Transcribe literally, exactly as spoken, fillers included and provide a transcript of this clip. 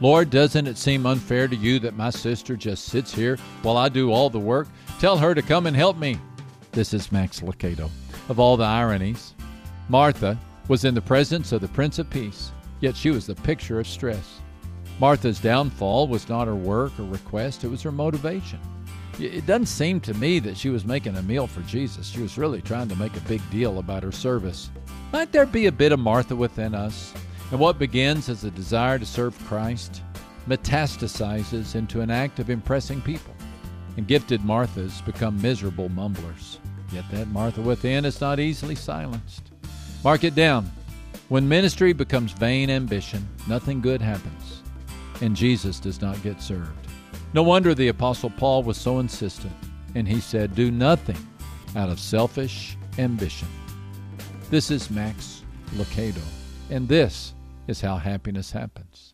Lord, doesn't it seem unfair to you that my sister just sits here while I do all the work? Tell her to come and help me. This is Max Lucado. Of all the ironies, Martha was in the presence of the Prince of Peace, yet she was the picture of stress. Martha's downfall was not her work or request, it was her motivation. It doesn't seem to me that she was making a meal for Jesus. She was really trying to make a big deal about her service. Might there be a bit of Martha within us? And what begins as a desire to serve Christ metastasizes into an act of impressing people. And gifted Marthas become miserable mumblers. Yet that Martha within is not easily silenced. Mark it down. When ministry becomes vain ambition, nothing good happens, and Jesus does not get served. No wonder the Apostle Paul was so insistent, and he said, do nothing out of selfish ambition. This is Max Lucado, and this is how happiness happens.